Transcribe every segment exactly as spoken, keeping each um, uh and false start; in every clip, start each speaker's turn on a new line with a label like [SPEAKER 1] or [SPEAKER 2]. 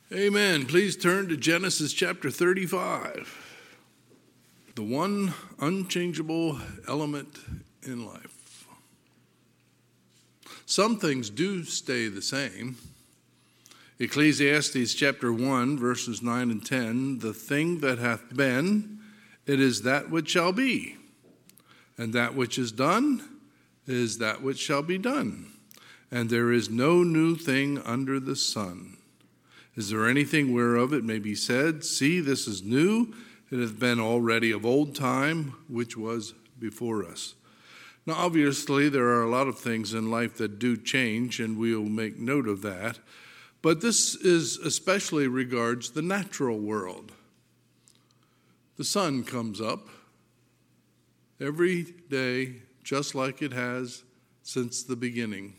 [SPEAKER 1] Amen. Please turn to Genesis chapter thirty-five. The one unchangeable element in life. Some things do stay the same. Ecclesiastes chapter one, verses nine and ten, the thing that hath been, it is that which shall be, and that which is done is that which shall be done, and there is no new thing under the sun. Is there anything whereof it may be said, see, this is new, it hath been already of old time, which was before us? Now, obviously, there are a lot of things in life that do change, and we'll make note of that. But this is especially regards the natural world. The sun comes up every day, just like it has since the beginning,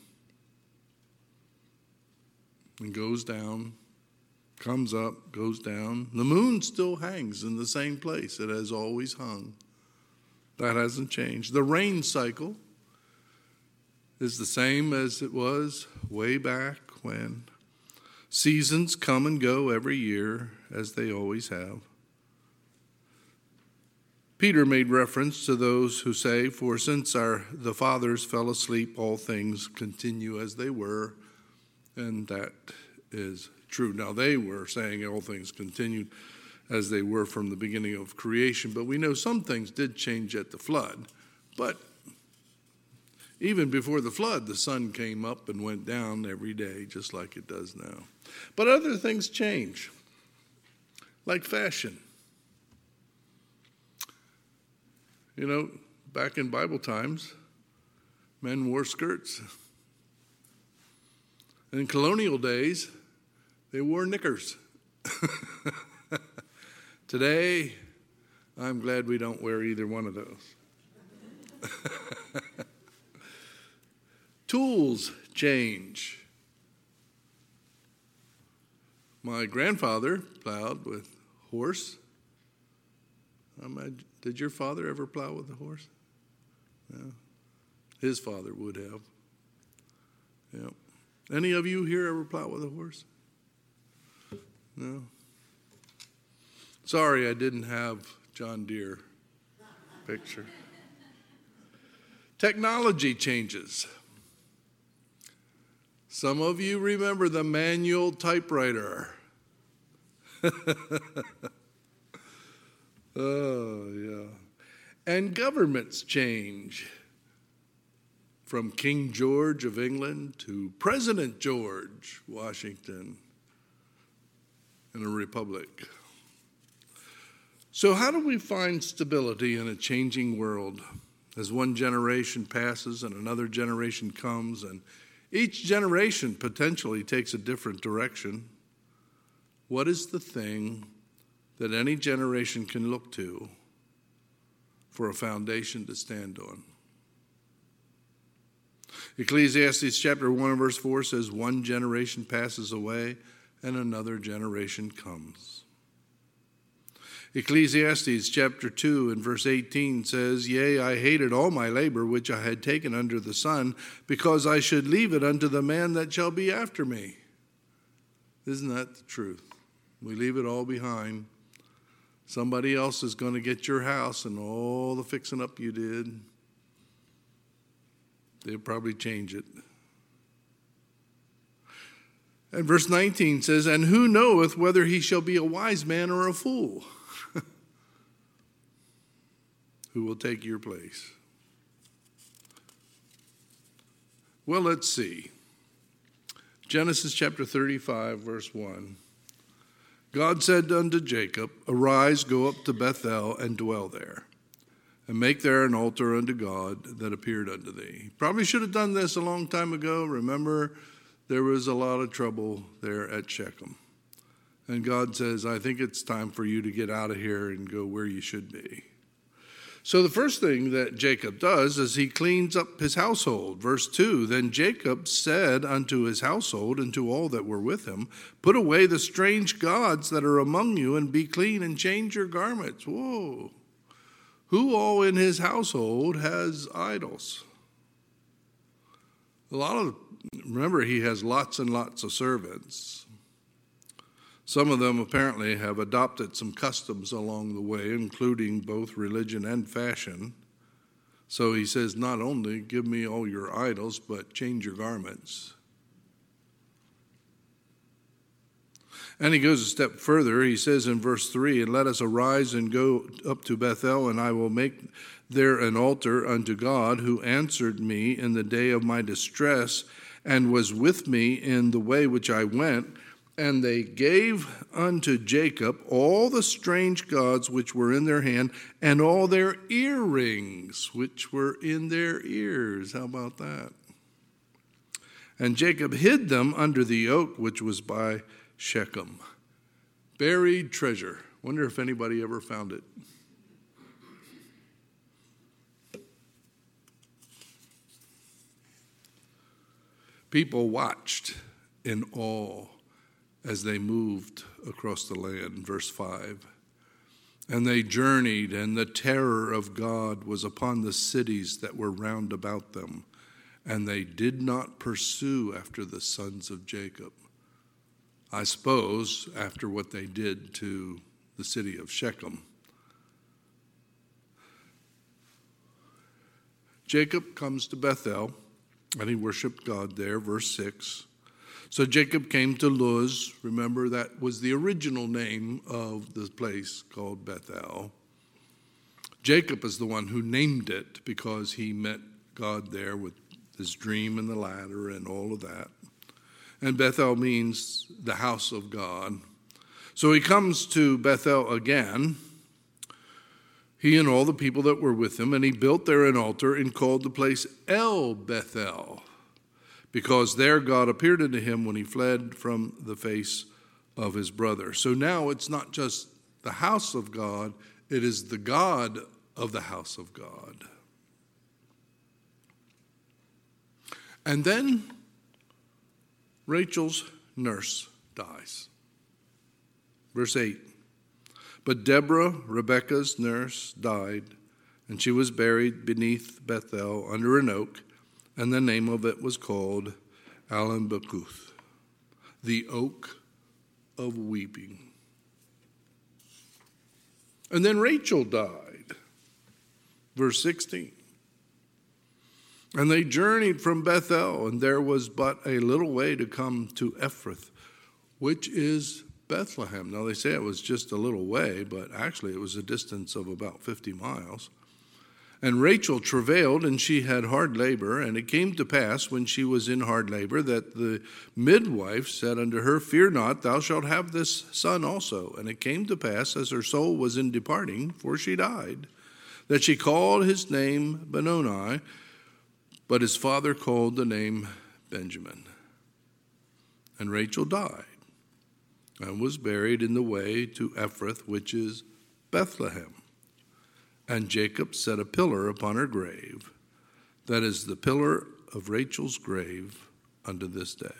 [SPEAKER 1] and goes down. Comes up, goes down. The moon still hangs in the same place it has always hung. That hasn't changed. The rain cycle is the same as it was way back when. Seasons come and go every year, as they always have. Peter made reference to those who say, for since our the fathers fell asleep, all things continue as they were, and that is true. Now, they were saying all things continued as they were from the beginning of creation, but we know some things did change at the flood. But even before the flood, the sun came up and went down every day, just like it does now. But other things change, like fashion. You know, back in Bible times, men wore skirts. And in colonial days, they wore knickers. Today, I'm glad we don't wear either one of those. Tools change. My grandfather plowed with horse. Did your father ever plow with a horse? No. His father would have. Yep. Any of you here ever plow with a horse? No. Sorry, I didn't have John Deere picture. Technology changes. Some of you remember the manual typewriter. Oh, yeah. And governments change. From King George of England to President George Washington in a republic. So how do we find stability in a changing world as one generation passes and another generation comes, and each generation potentially takes a different direction? What is the thing that any generation can look to for a foundation to stand on? Ecclesiastes chapter one verse four says, one generation passes away and another generation comes. Ecclesiastes chapter two and verse eighteen says, yea, I hated all my labor which I had taken under the sun, because I should leave it unto the man that shall be after me. Isn't that the truth? We leave it all behind. Somebody else is going to get your house and all the fixing up you did. They'll probably change it. And verse nineteen says, and who knoweth whether he shall be a wise man or a fool? Who will take your place? Well, let's see. Genesis chapter thirty-five, verse one. God said unto Jacob, arise, go up to Bethel and dwell there, and make there an altar unto God that appeared unto thee. Probably should have done this a long time ago. Remember, there was a lot of trouble there at Shechem. And God says, I think it's time for you to get out of here and go where you should be. So the first thing that Jacob does is he cleans up his household. Verse two, then Jacob said unto his household and to all that were with him, put away the strange gods that are among you, and be clean and change your garments. Whoa. Who all in his household has idols? A lot of, remember, he has lots and lots of servants. Some of them apparently have adopted some customs along the way, including both religion and fashion. So he says, not only give me all your idols, but change your garments. And he goes a step further. He says in verse three, and let us arise and go up to Bethel, and I will make there an altar unto God, who answered me in the day of my distress, and was with me in the way which I went. And they gave unto Jacob all the strange gods which were in their hand, and all their earrings which were in their ears. How about that? And Jacob hid them under the oak which was by Shechem. Buried treasure. Wonder if anybody ever found it. People watched in awe as they moved across the land, verse five. And they journeyed, and the terror of God was upon the cities that were round about them, and they did not pursue after the sons of Jacob. I suppose after what they did to the city of Shechem. Jacob comes to Bethel, and he worshiped God there, verse six. So Jacob came to Luz. Remember, that was the original name of the place called Bethel. Jacob is the one who named it because he met God there with his dream and the ladder and all of that. And Bethel means the house of God. So he comes to Bethel again, he and all the people that were with him, and he built there an altar and called the place El Bethel, because there God appeared unto him when he fled from the face of his brother. So now it's not just the house of God, it is the God of the house of God. And then Rachel's nurse dies. Verse eight. But Deborah, Rebekah's nurse, died, and she was buried beneath Bethel under an oak, and the name of it was called Alan-Bakuth, the oak of weeping. And then Rachel died. Verse sixteen. And they journeyed from Bethel, and there was but a little way to come to Ephrath, which is Bethlehem. Now they say it was just a little way, but actually it was a distance of about fifty miles. And Rachel travailed, and she had hard labor. And it came to pass, when she was in hard labor, that the midwife said unto her, Fear not, thou shalt have this son also. And it came to pass, as her soul was in departing, for she died, that she called his name Benoni, but his father called the name Benjamin. And Rachel died, and was buried in the way to Ephrath, which is Bethlehem. And Jacob set a pillar upon her grave. That is the pillar of Rachel's grave unto this day.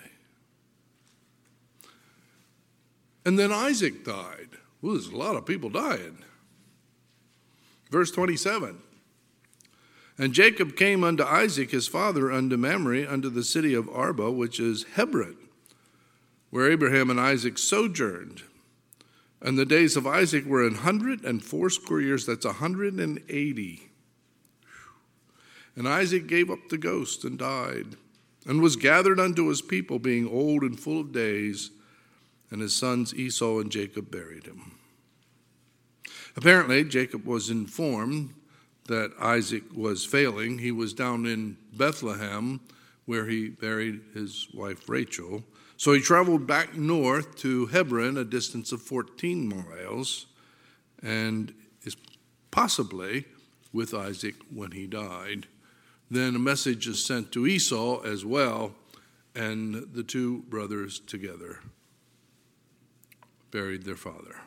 [SPEAKER 1] And then Isaac died. Well, there's a lot of people dying. Verse twenty-seven. And Jacob came unto Isaac his father unto Mamre, unto the city of Arba, which is Hebron, where Abraham and Isaac sojourned. And the days of Isaac were an hundred and fourscore years. That's a hundred and eighty. And Isaac gave up the ghost and died, and was gathered unto his people, being old and full of days. And his sons Esau and Jacob buried him. Apparently, Jacob was informed that Isaac was failing. He was down in Bethlehem, where he buried his wife Rachel. So he traveled back north to Hebron, a distance of fourteen miles, and is possibly with Isaac when he died. Then a message is sent to Esau as well, and the two brothers together buried their father.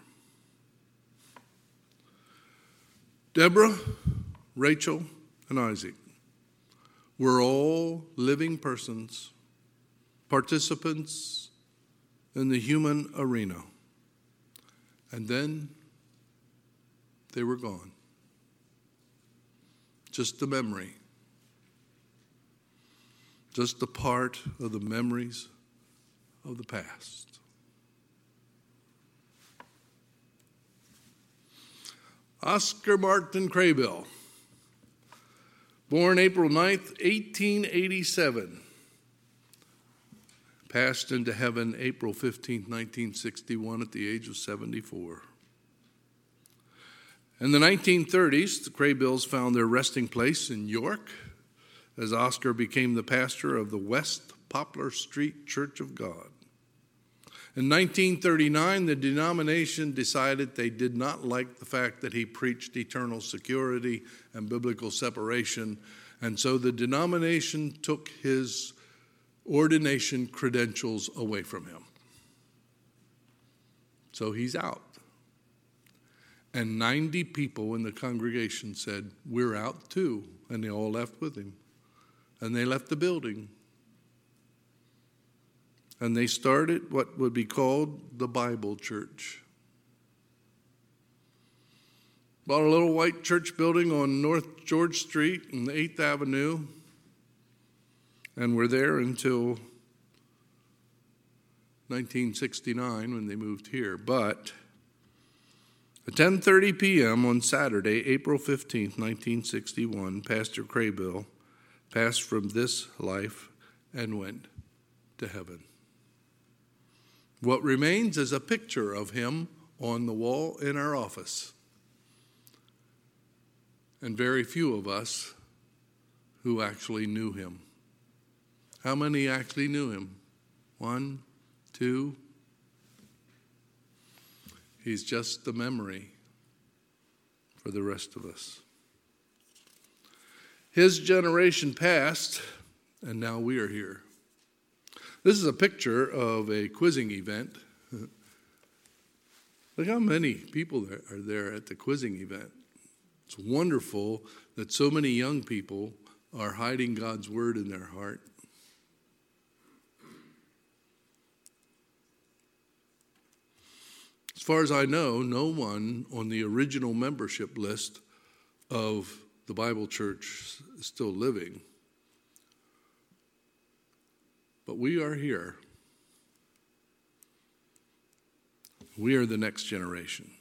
[SPEAKER 1] Deborah, Rachel, and Isaac were all living persons, participants in the human arena. And then they were gone. Just a memory. Just a part of the memories of the past. Oscar Martin Craybill, born April ninth, eighteen eighty-seven, passed into heaven April fifteenth, nineteen sixty-one at the age of seventy-four. In the nineteen thirties, the Craybills found their resting place in York as Oscar became the pastor of the West Poplar Street Church of God. In nineteen thirty-nine, the denomination decided they did not like the fact that he preached eternal security and biblical separation, and so the denomination took his ordination credentials away from him. So he's out. And ninety people in the congregation said, "We're out too," and they all left with him. And they left the building. And they started what would be called the Bible Church. Bought a little white church building on North George Street and the eighth Avenue. And were there until nineteen sixty-nine when they moved here. But at ten thirty p.m. on Saturday, April fifteenth, nineteen sixty-one, Pastor Craybill passed from this life and went to heaven. What remains is a picture of him on the wall in our office. And very few of us who actually knew him. How many actually knew him? One, two. He's just the memory for the rest of us. His generation passed, and now we are here. This is a picture of a quizzing event. Look how many people there are there at the quizzing event. It's wonderful that so many young people are hiding God's word in their heart. As far as I know, no one on the original membership list of the Bible Church is still living. But we are here. We are the next generation.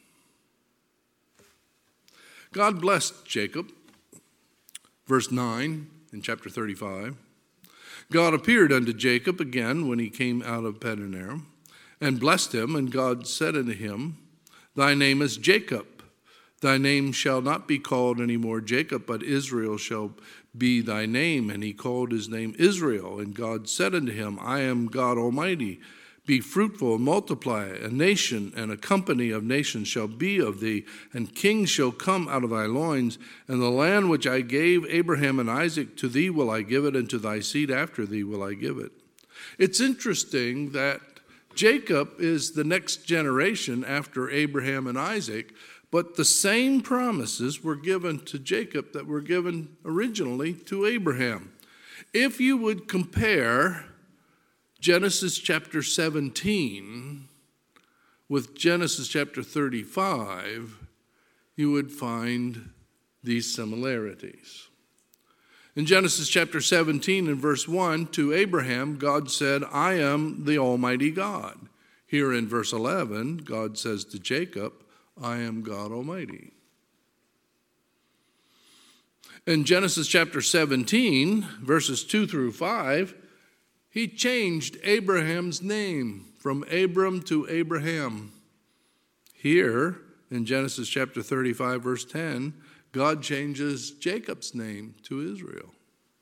[SPEAKER 1] God blessed Jacob. Verse nine in chapter thirty-five. God appeared unto Jacob again when he came out of Paddan-aram, and blessed him, and God said unto him, Thy name is Jacob. Thy name shall not be called any more Jacob, but Israel shall be thy name. And he called his name Israel. And God said unto him, I am God Almighty. Be fruitful and multiply. A nation and a company of nations shall be of thee, and kings shall come out of thy loins. And the land which I gave Abraham and Isaac, to thee will I give it, and to thy seed after thee will I give it. It's interesting that Jacob is the next generation after Abraham and Isaac, but the same promises were given to Jacob that were given originally to Abraham. If you would compare Genesis chapter seventeen with Genesis chapter thirty-five, you would find these similarities. In Genesis chapter seventeen and verse one, to Abraham, God said, I am the Almighty God. Here in verse eleven, God says to Jacob, I am God Almighty. In Genesis chapter seventeen, verses two through five, he changed Abraham's name from Abram to Abraham. Here, in Genesis chapter thirty-five, verse ten, God changes Jacob's name to Israel.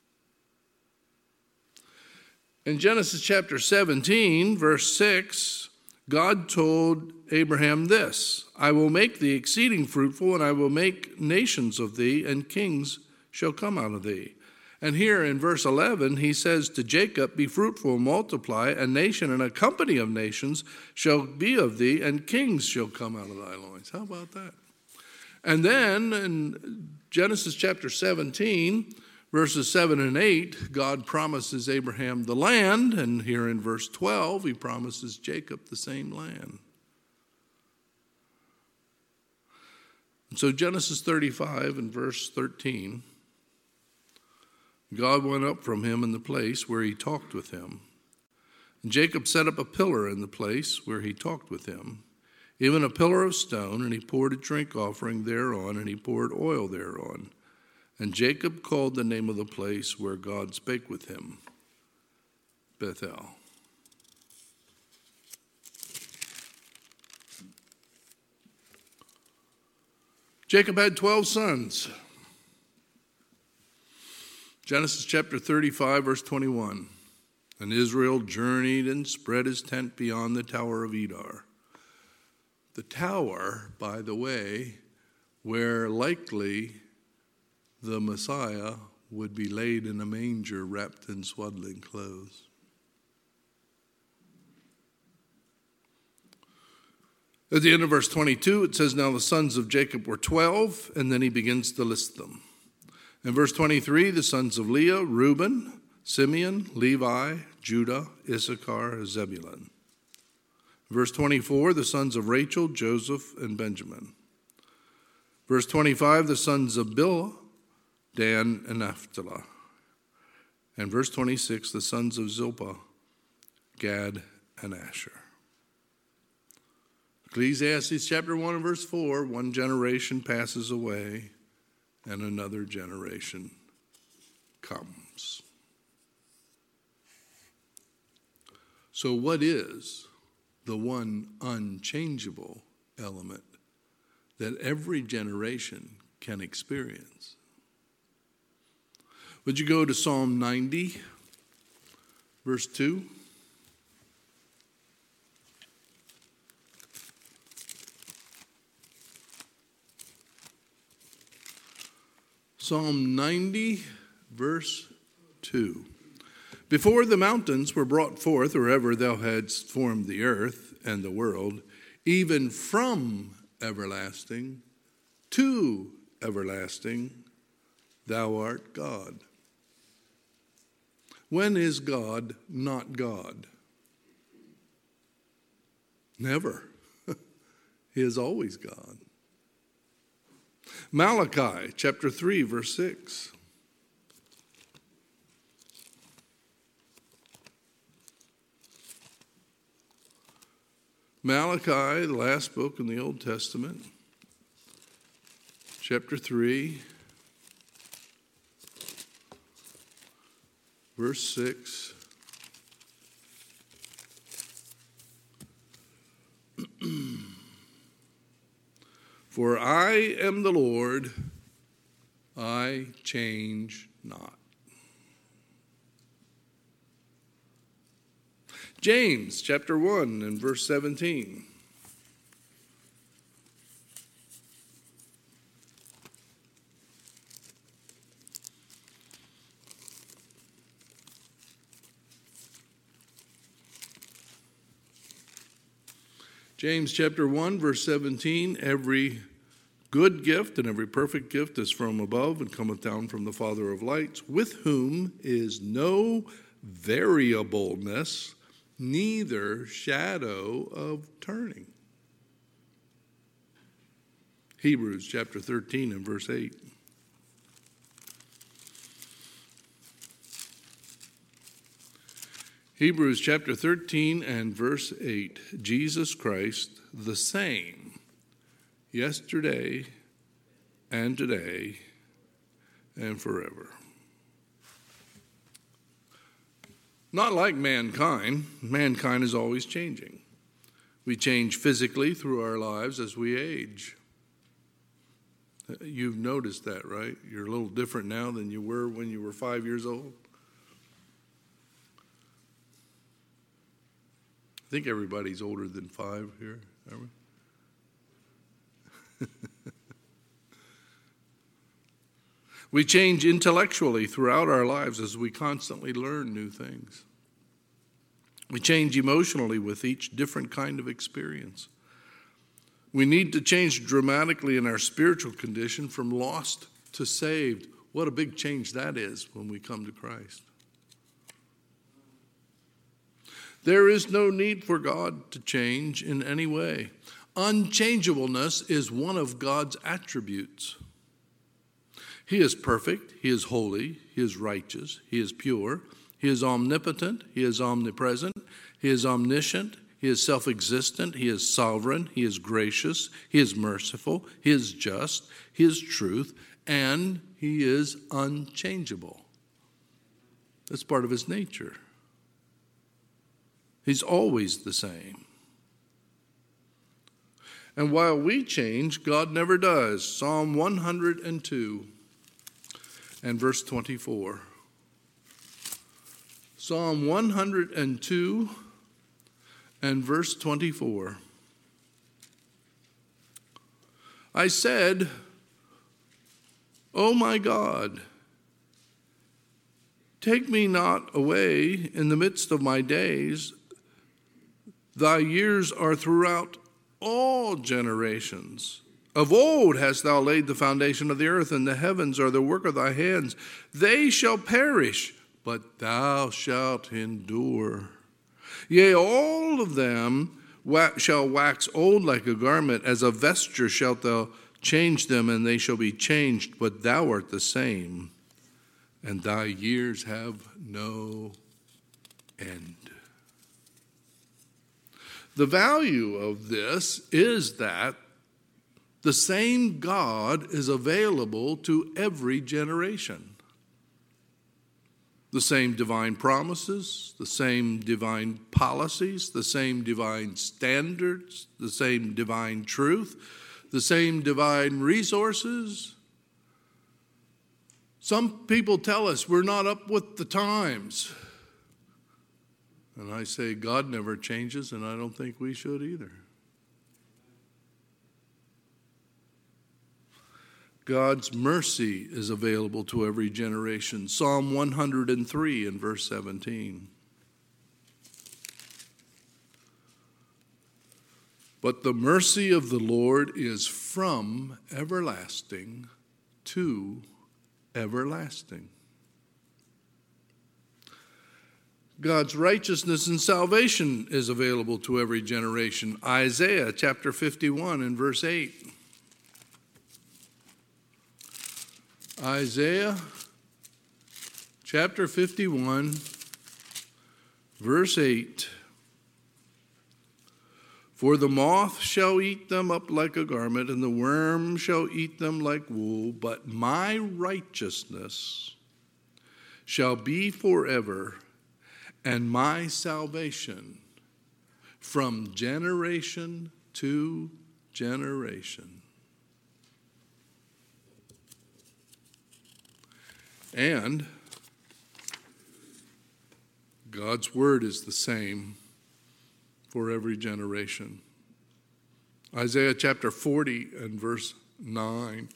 [SPEAKER 1] In Genesis chapter seventeen, verse six, God told Abraham this, I will make thee exceeding fruitful, and I will make nations of thee, and kings shall come out of thee. And here in verse eleven, he says to Jacob, be fruitful and multiply, a nation and a company of nations shall be of thee, and kings shall come out of thy loins. How about that? And then in Genesis chapter seventeen, verses seven and eight, God promises Abraham the land, and here in verse twelve, he promises Jacob the same land. And so Genesis thirty-five and verse thirteen, God went up from him in the place where he talked with him. And Jacob set up a pillar in the place where he talked with him. even a pillar of stone, and he poured a drink offering thereon, and he poured oil thereon. And Jacob called the name of the place where God spake with him, Bethel. Jacob had twelve sons. Genesis chapter thirty-five, verse twenty-one. And Israel journeyed and spread his tent beyond the tower of Edar. The tower, by the way, where likely the Messiah would be laid in a manger wrapped in swaddling clothes. At the end of verse twenty-two, it says, now the sons of Jacob were twelve, and then he begins to list them. In verse twenty-three, the sons of Leah, Reuben, Simeon, Levi, Judah, Issachar, Zebulun. Verse twenty-four, the sons of Rachel, Joseph, and Benjamin. Verse twenty-five, the sons of Bilhah, Dan, and Naphtali. And verse twenty-six, the sons of Zilpah, Gad, and Asher. Ecclesiastes chapter one and verse four, one generation passes away and another generation comes. So what is the one unchangeable element that every generation can experience? Would you go to Psalm ninety, verse two? Psalm ninety, verse two. Before the mountains were brought forth, or ever thou hadst formed the earth and the world, even from everlasting to everlasting, thou art God. When is God not God? Never. He is always God. Malachi chapter three, verse six. Malachi, the last book in the Old Testament, chapter three, verse six. For I am the Lord, I change not. James chapter one and verse seventeen. James chapter one, verse seventeen, every good gift and every perfect gift is from above and cometh down from the Father of lights, with whom is no variableness, neither shadow of turning. Hebrews chapter thirteen and verse eight. Hebrews chapter thirteen and verse eight, Jesus Christ the same, yesterday and today and forever. Not like mankind. Mankind is always changing. We change physically through our lives as we age. You've noticed that, right? You're a little different now than you were when you were five years old. I think everybody's older than five here, are we? We change intellectually throughout our lives as we constantly learn new things. We change emotionally with each different kind of experience. We need to change dramatically in our spiritual condition from lost to saved. What a big change that is when we come to Christ. There is no need for God to change in any way. Unchangeableness is one of God's attributes. He is perfect, he is holy, he is righteous, he is pure, he is omnipotent, he is omnipresent, he is omniscient, He is self-existent. He is sovereign. He is gracious. He is merciful. He is just. He is truth. And he is unchangeable. That's part of his nature. He's always the same. And while we change, God never does. Psalm one hundred two and verse twenty-four. Psalm one hundred two and verse twenty-four. I said, "O my God, take me not away in the midst of my days. Thy years are throughout all generations. Of old hast thou laid the foundation of the earth, and the heavens are the work of thy hands. They shall perish, but thou shalt endure. Yea, all of them shall wax old like a garment. As a vesture shalt thou change them, and they shall be changed, but thou art the same, and thy years have no end." The value of this is that the same God is available to every generation. The same divine promises, the same divine policies, the same divine standards, the same divine truth, the same divine resources. Some people tell us we're not up with the times. And I say God never changes, and I don't think we should either. God's mercy is available to every generation. Psalm one hundred three and verse seventeen. But the mercy of the Lord is from everlasting to everlasting. God's righteousness and salvation is available to every generation. Isaiah chapter fifty-one and verse eight. Isaiah chapter fifty-one, verse eight. For the moth shall eat them up like a garment, and the worm shall eat them like wool, but my righteousness shall be forever, and my salvation from generation to generation. And God's word is the same for every generation. Isaiah chapter forty and verse nine.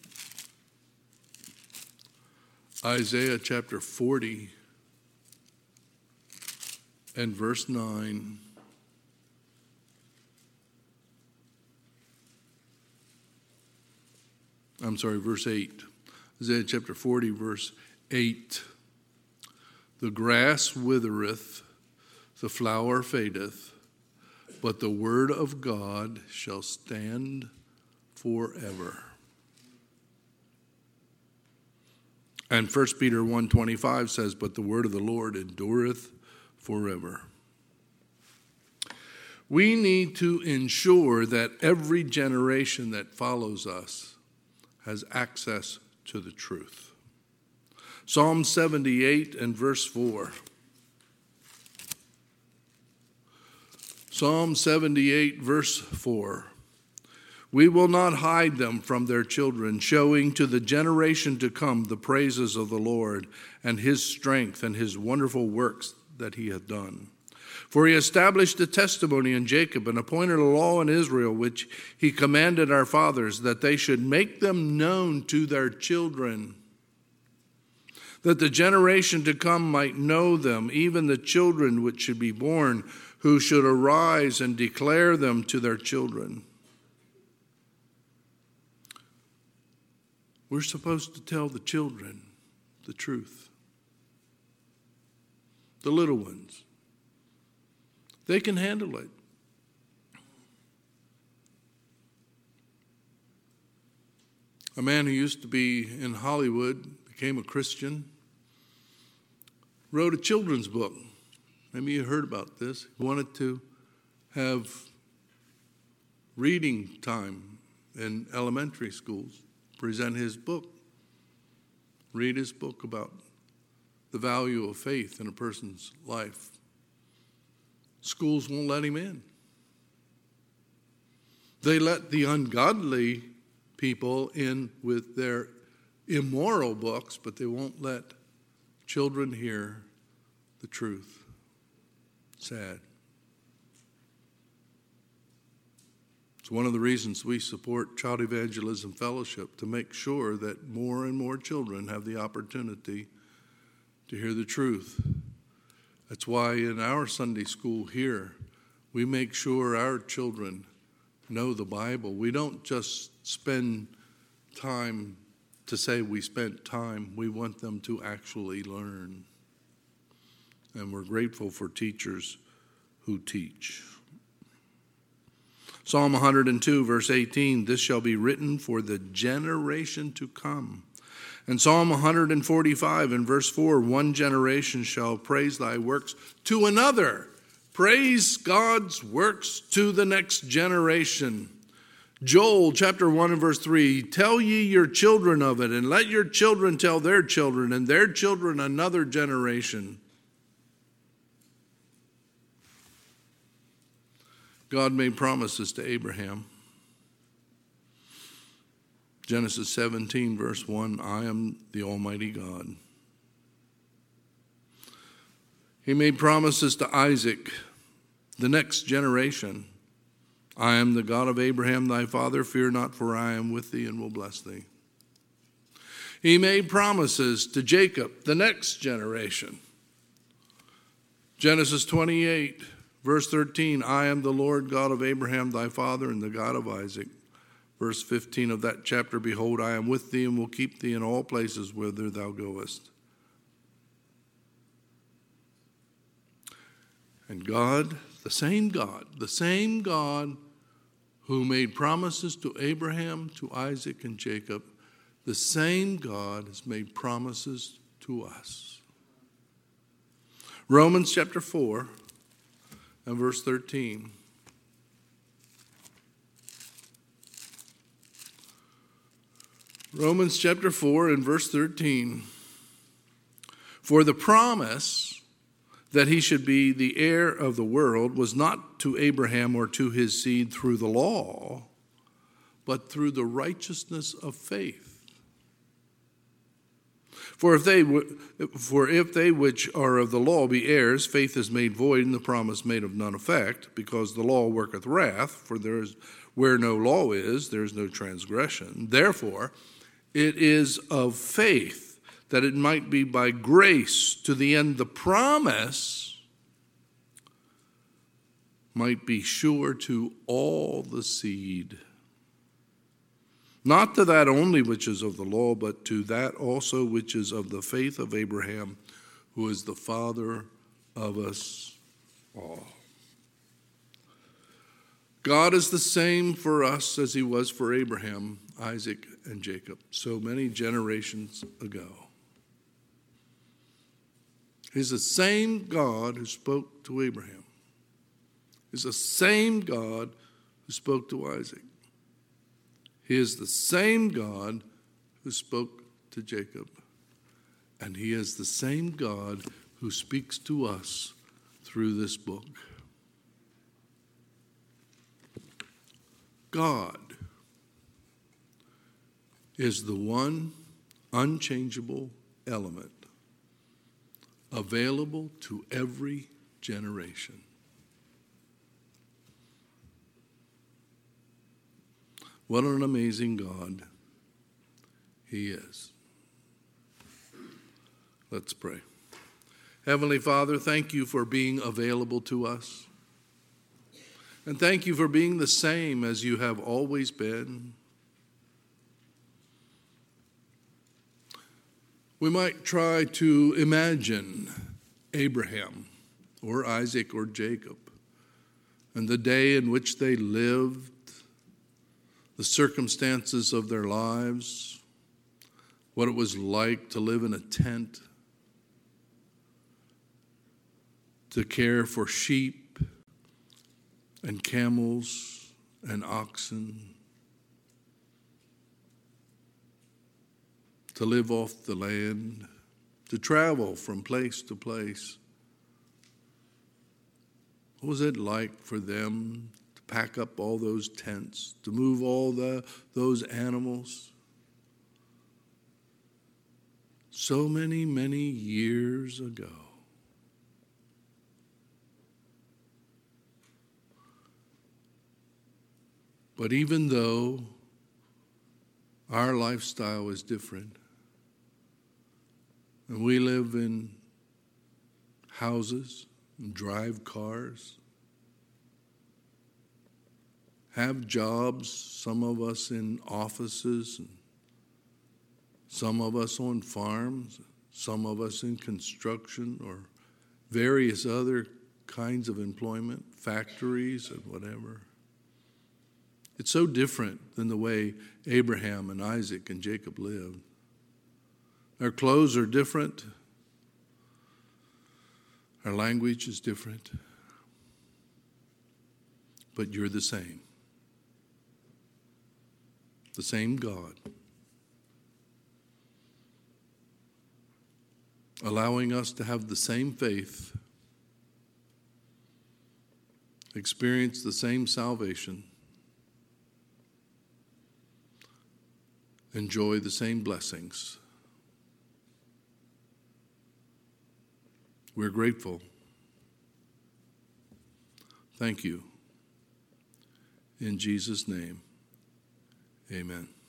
[SPEAKER 1] Isaiah chapter forty and verse nine. I'm sorry, verse eight. Isaiah chapter forty, verse eight. The grass withereth, the flower fadeth, but the word of God shall stand forever. And First Peter one twenty-five says, but the word of the Lord endureth forever. We need to ensure that every generation that follows us has access to the truth. Psalm seventy-eight and verse four. Psalm seventy-eight, verse four. We will not hide them from their children, showing to the generation to come the praises of the Lord and his strength and his wonderful works that he hath done. For he established a testimony in Jacob and appointed a law in Israel, which he commanded our fathers, that they should make them known to their children, that the generation to come might know them, even the children which should be born, who should arise and declare them to their children. We're supposed to tell the children the truth. The little ones. They can handle it. A man who used to be in Hollywood, became a Christian, wrote a children's book. Maybe you heard about this. He wanted to have reading time in elementary schools, present his book, read his book about the value of faith in a person's life. Schools won't let him in. They let the ungodly people in with their immoral books, but they won't let children hear the truth. Sad. It's one of the reasons we support Child Evangelism Fellowship, to make sure that more and more children have the opportunity to hear the truth. That's why in our Sunday school here, we make sure our children know the Bible. We don't just spend time to say we spent time. We want them to actually learn. And we're grateful for teachers who teach. Psalm one hundred two, verse eighteen, this shall be written for the generation to come. And Psalm one hundred forty-five in verse four, one generation shall praise thy works to another. Praise God's works to the next generation. Joel chapter one and verse three, tell ye your children of it, and let your children tell their children, and their children another generation. God made promises to Abraham. Genesis seventeen, verse one, I am the Almighty God. He made promises to Isaac, the next generation. I am the God of Abraham thy father, fear not, for I am with thee and will bless thee. He made promises to Jacob, the next generation. Genesis twenty-eight, verse thirteen, I am the Lord God of Abraham thy father and the God of Isaac. Verse fifteen of that chapter, behold, I am with thee and will keep thee in all places whither thou goest. And God, the same God, the same God who made promises to Abraham, to Isaac, and Jacob, the same God has made promises to us. Romans chapter four and verse thirteen. Romans chapter four and verse thirteen. For the promise that he should be the heir of the world was not to Abraham or to his seed through the law, but through the righteousness of faith. For if they for if they which are of the law be heirs, faith is made void, and the promise made of none effect, because the law worketh wrath. For there is where no law is, there is no transgression. Therefore, it is of faith, that it might be by grace, to the end the promise might be sure to all the seed. Not to that only which is of the law, but to that also which is of the faith of Abraham, who is the father of us all. God is the same for us as he was for Abraham, Isaac, and Jacob, so many generations ago. He's the same God who spoke to Abraham. He's the same God who spoke to Isaac. He is the same God who spoke to Jacob. And he is the same God who speaks to us through this book. God is the one unchangeable element available to every generation. What an amazing God he is. Let's pray. Heavenly Father, thank you for being available to us. And thank you for being the same as you have always been. We might try to imagine Abraham or Isaac or Jacob and the day in which they lived, the circumstances of their lives, what it was like to live in a tent, to care for sheep, and camels and oxen, to live off the land, to travel from place to place. What was it like for them to pack up all those tents, to move all the, those animals? So many, many years ago. But even though our lifestyle is different, and we live in houses and drive cars, have jobs, some of us in offices, and some of us on farms, some of us in construction or various other kinds of employment, factories and whatever. It's so different than the way Abraham and Isaac and Jacob lived. Our clothes are different. Our language is different. But you're the same. The same God. Allowing us to have the same faith, experience the same salvation, enjoy the same blessings. We're grateful. Thank you. In Jesus' name, amen.